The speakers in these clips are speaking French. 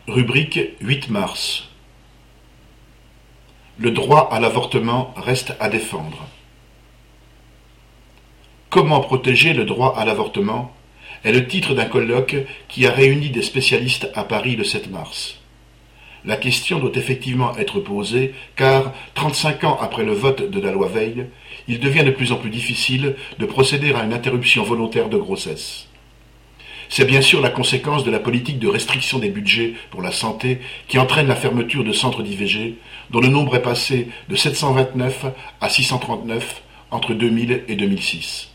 Rubrique 8 mars. Le droit à l'avortement reste à défendre. Comment protéger le droit à l'avortement est le titre d'un colloque qui a réuni des spécialistes à Paris le 7 mars. La question doit effectivement être posée car, 35 ans après le vote de la loi Veil, il devient de plus en plus difficile de procéder à une interruption volontaire de grossesse. C'est bien sûr la conséquence de la politique de restriction des budgets pour la santé qui entraîne la fermeture de centres d'IVG, dont le nombre est passé de 729 à 639 entre 2000 et 2006.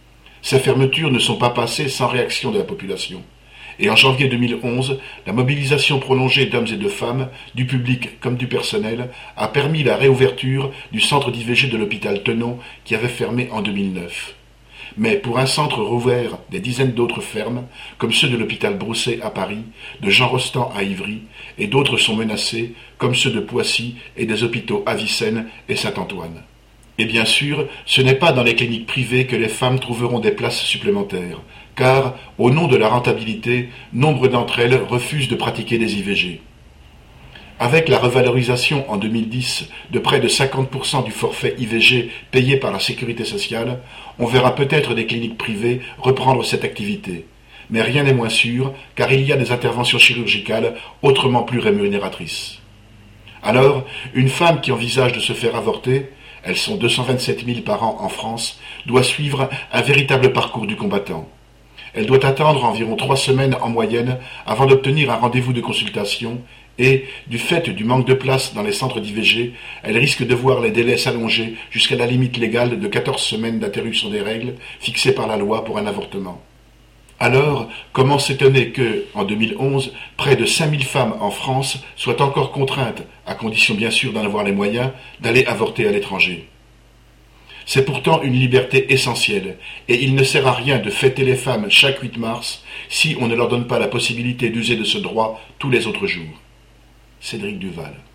Ces fermetures ne sont pas passées sans réaction de la population. Et en janvier 2011, la mobilisation prolongée d'hommes et de femmes, du public comme du personnel, a permis la réouverture du centre d'IVG de l'hôpital Tenon qui avait fermé en 2009. Mais pour un centre rouvert, des dizaines d'autres ferment, comme ceux de l'hôpital Broussais à Paris, de Jean Rostand à Ivry, et d'autres sont menacés, comme ceux de Poissy et des hôpitaux Avicenne et Saint-Antoine. Et bien sûr, ce n'est pas dans les cliniques privées que les femmes trouveront des places supplémentaires, car, au nom de la rentabilité, nombre d'entre elles refusent de pratiquer des IVG. Avec la revalorisation en 2010 de près de 50% du forfait IVG payé par la sécurité sociale, on verra peut-être des cliniques privées reprendre cette activité. Mais rien n'est moins sûr, car il y a des interventions chirurgicales autrement plus rémunératrices. Alors, une femme qui envisage de se faire avorter, elles sont 227 000 par an en France, doit suivre un véritable parcours du combattant. Elle doit attendre environ 3 semaines en moyenne avant d'obtenir un rendez-vous de consultation et, du fait du manque de place dans les centres d'IVG, elle risque de voir les délais s'allonger jusqu'à la limite légale de 14 semaines d'interruption des règles fixée par la loi pour un avortement. Alors, comment s'étonner que, en 2011, près de 5000 femmes en France soient encore contraintes, à condition bien sûr d'en avoir les moyens, d'aller avorter à l'étranger? C'est pourtant une liberté essentielle, et il ne sert à rien de fêter les femmes chaque 8 mars si on ne leur donne pas la possibilité d'user de ce droit tous les autres jours. Cédric Duval.